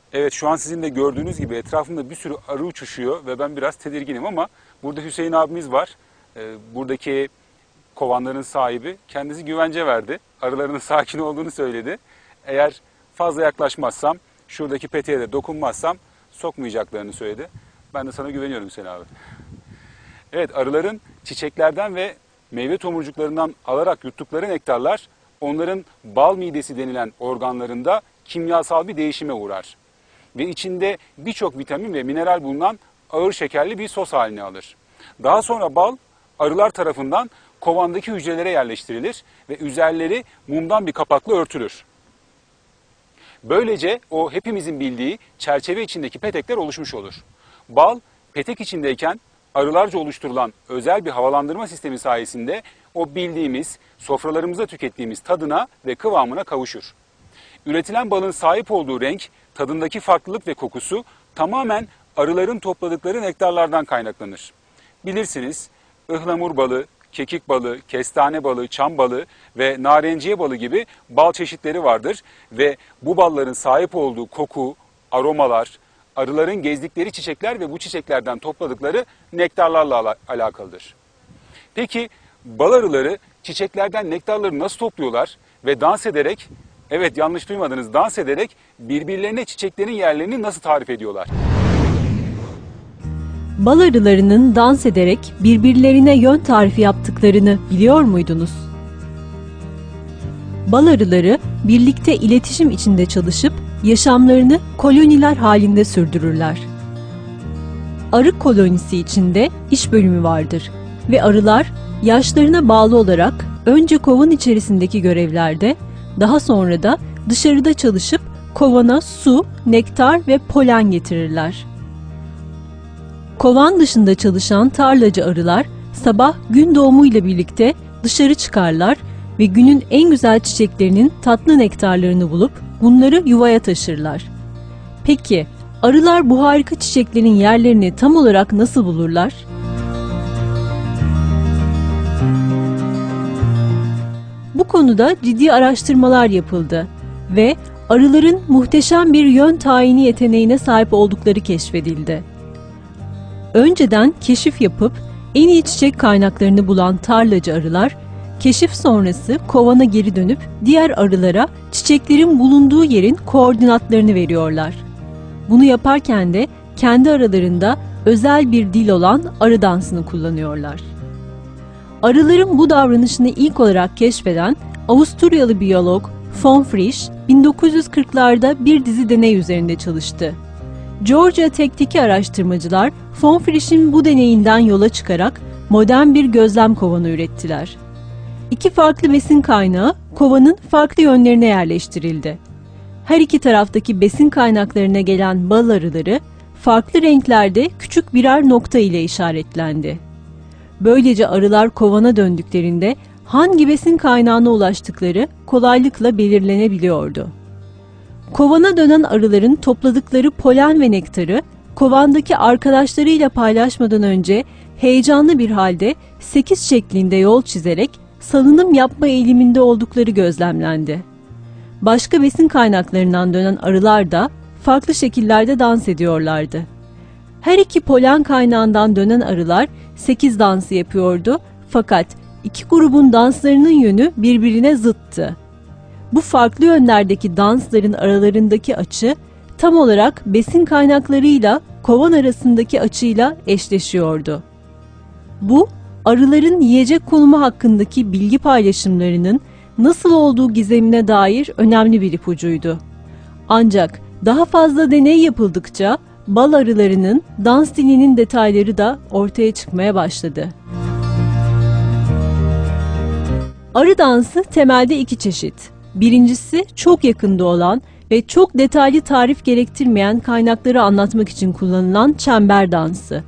Evet, şu an sizin de gördüğünüz gibi etrafımda bir sürü arı uçuşuyor ve ben biraz tedirginim ama burada Hüseyin abimiz var. Buradaki kovanların sahibi kendisi güvence verdi. Arılarının sakin olduğunu söyledi. Eğer fazla yaklaşmazsam, şuradaki peteğe de dokunmazsam sokmayacaklarını söyledi. Ben de sana güveniyorum Hüseyin abi. Evet, arıların çiçeklerden ve meyve tomurcuklarından alarak yuttukları nektarlar onların bal midesi denilen organlarında kimyasal bir değişime uğrar. Ve içinde birçok vitamin ve mineral bulunan ağır şekerli bir sos haline alır. Daha sonra bal arılar tarafından kovandaki hücrelere yerleştirilir ve üzerleri mumdan bir kapakla örtülür. Böylece o hepimizin bildiği çerçeve içindeki petekler oluşmuş olur. Bal petek içindeyken arılarca oluşturulan özel bir havalandırma sistemi sayesinde o bildiğimiz, sofralarımızda tükettiğimiz tadına ve kıvamına kavuşur. Üretilen balın sahip olduğu renk, tadındaki farklılık ve kokusu tamamen arıların topladıkları nektarlardan kaynaklanır. Bilirsiniz, ıhlamur balı, kekik balı, kestane balı, çam balı ve narenciye balı gibi bal çeşitleri vardır ve bu balların sahip olduğu koku, aromalar, arıların gezdikleri çiçekler ve bu çiçeklerden topladıkları nektarlarla alakalıdır. Peki bal arıları çiçeklerden nektarları nasıl topluyorlar ve dans ederek, evet yanlış duymadınız, dans ederek birbirlerine çiçeklerin yerlerini nasıl tarif ediyorlar? Bal arılarının dans ederek birbirlerine yön tarifi yaptıklarını biliyor muydunuz? Bal arıları birlikte iletişim içinde çalışıp yaşamlarını koloniler halinde sürdürürler. Arı kolonisi içinde iş bölümü vardır ve arılar yaşlarına bağlı olarak önce kovan içerisindeki görevlerde, daha sonra da dışarıda çalışıp kovana su, nektar ve polen getirirler. Kovan dışında çalışan tarlacı arılar sabah gün doğumuyla birlikte dışarı çıkarlar ve günün en güzel çiçeklerinin tatlı nektarlarını bulup bunları yuvaya taşırlar. Peki arılar bu harika çiçeklerin yerlerini tam olarak nasıl bulurlar? Bu konuda ciddi araştırmalar yapıldı ve arıların muhteşem bir yön tayini yeteneğine sahip oldukları keşfedildi. Önceden keşif yapıp en iyi çiçek kaynaklarını bulan tarlacı arılar, keşif sonrası kovana geri dönüp diğer arılara çiçeklerin bulunduğu yerin koordinatlarını veriyorlar. Bunu yaparken de kendi aralarında özel bir dil olan arı dansını kullanıyorlar. Arıların bu davranışını ilk olarak keşfeden Avusturyalı biyolog von Frisch 1940'larda bir dizi deney üzerinde çalıştı. Georgia Tech'teki araştırmacılar von Frisch'in bu deneyinden yola çıkarak modern bir gözlem kovanı ürettiler. İki farklı besin kaynağı kovanın farklı yönlerine yerleştirildi. Her iki taraftaki besin kaynaklarına gelen bal arıları farklı renklerde küçük birer nokta ile işaretlendi. Böylece arılar kovana döndüklerinde hangi besin kaynağına ulaştıkları kolaylıkla belirlenebiliyordu. Kovana dönen arıların topladıkları polen ve nektarı kovandaki arkadaşlarıyla paylaşmadan önce heyecanlı bir halde 8 şeklinde yol çizerek salınım yapma eğiliminde oldukları gözlemlendi. Başka besin kaynaklarından dönen arılar da farklı şekillerde dans ediyorlardı. Her iki polen kaynağından dönen arılar 8 dansı yapıyordu fakat iki grubun danslarının yönü birbirine zıttı. Bu farklı yönlerdeki dansların aralarındaki açı tam olarak besin kaynaklarıyla kovan arasındaki açıyla eşleşiyordu. Bu, arıların yiyecek konumu hakkındaki bilgi paylaşımlarının nasıl olduğu gizemine dair önemli bir ipucuydu. Ancak daha fazla deney yapıldıkça bal arılarının dans dilinin detayları da ortaya çıkmaya başladı. Arı dansı temelde iki çeşit. Birincisi çok yakında olan ve çok detaylı tarif gerektirmeyen kaynakları anlatmak için kullanılan çember dansı.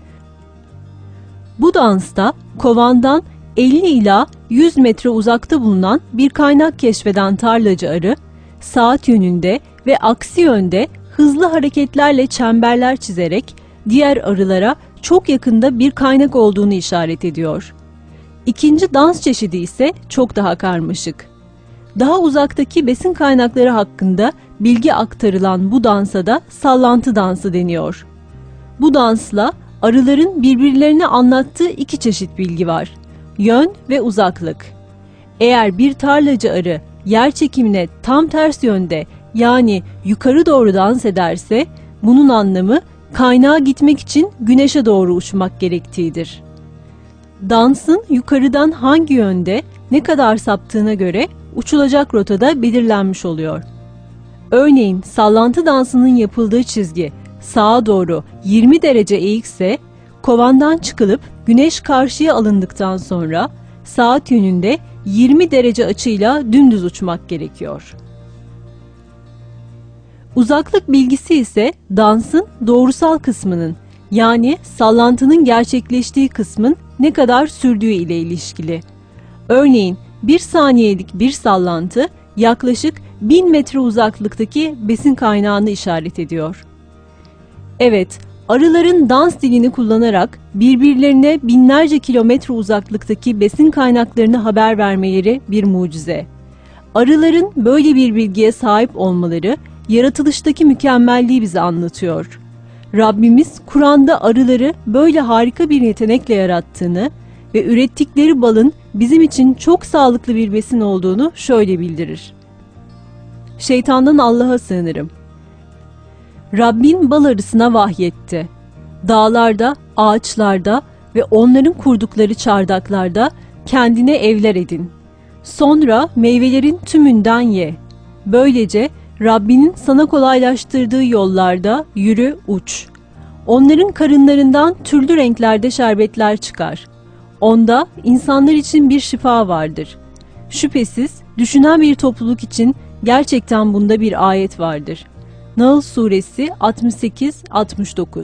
Bu dansta kovandan 50 ila 100 metre uzakta bulunan bir kaynak keşfeden tarlacı arı, saat yönünde ve aksi yönde hızlı hareketlerle çemberler çizerek diğer arılara çok yakında bir kaynak olduğunu işaret ediyor. İkinci dans çeşidi ise çok daha karmaşık. Daha uzaktaki besin kaynakları hakkında bilgi aktarılan bu dansa da sallantı dansı deniyor. Bu dansla arıların birbirlerine anlattığı iki çeşit bilgi var: yön ve uzaklık. Eğer bir tarlacı arı yer çekimine tam ters yönde, yani yukarı doğru dans ederse, bunun anlamı kaynağa gitmek için güneşe doğru uçmak gerektiğidir. Dansın yukarıdan hangi yönde, ne kadar saptığına göre uçulacak rotada belirlenmiş oluyor. Örneğin sallantı dansının yapıldığı çizgi sağa doğru 20 derece eğikse, kovandan çıkılıp güneş karşıya alındıktan sonra saat yönünde 20 derece açıyla dümdüz uçmak gerekiyor. Uzaklık bilgisi ise dansın doğrusal kısmının, yani sallantının gerçekleştiği kısmın ne kadar sürdüğü ile ilişkili. Örneğin 1 saniyelik bir sallantı yaklaşık 1000 metre uzaklıktaki besin kaynağını işaret ediyor. Evet, arıların dans dilini kullanarak birbirlerine binlerce kilometre uzaklıktaki besin kaynaklarını haber vermeleri bir mucize. Arıların böyle bir bilgiye sahip olmaları yaratılıştaki mükemmelliği bize anlatıyor. Rabbimiz Kur'an'da arıları böyle harika bir yetenekle yarattığını ve ürettikleri balın bizim için çok sağlıklı bir besin olduğunu şöyle bildirir: Şeytandan Allah'a sığınırım. Rabbin bal arısına vahyetti. Dağlarda, ağaçlarda ve onların kurdukları çardaklarda kendine evler edin. Sonra meyvelerin tümünden ye. Böylece Rabbinin sana kolaylaştırdığı yollarda yürü, uç. Onların karınlarından türlü renklerde şerbetler çıkar. Onda insanlar için bir şifa vardır. Şüphesiz düşünen bir topluluk için gerçekten bunda bir ayet vardır. Nahl Suresi 68-69.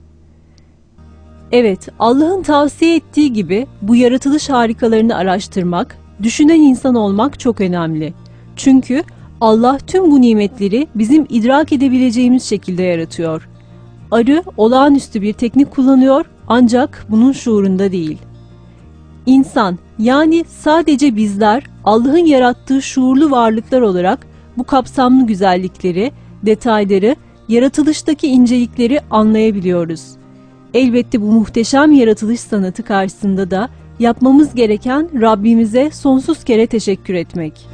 Evet, Allah'ın tavsiye ettiği gibi bu yaratılış harikalarını araştırmak, düşünen insan olmak çok önemli. Çünkü Allah tüm bu nimetleri bizim idrak edebileceğimiz şekilde yaratıyor. Arı olağanüstü bir teknik kullanıyor ancak bunun şuurunda değil. İnsan, yani sadece bizler Allah'ın yarattığı şuurlu varlıklar olarak bu kapsamlı güzellikleri, detayları, yaratılıştaki incelikleri anlayabiliyoruz. Elbette bu muhteşem yaratılış sanatı karşısında da yapmamız gereken Rabbimize sonsuz kere teşekkür etmek.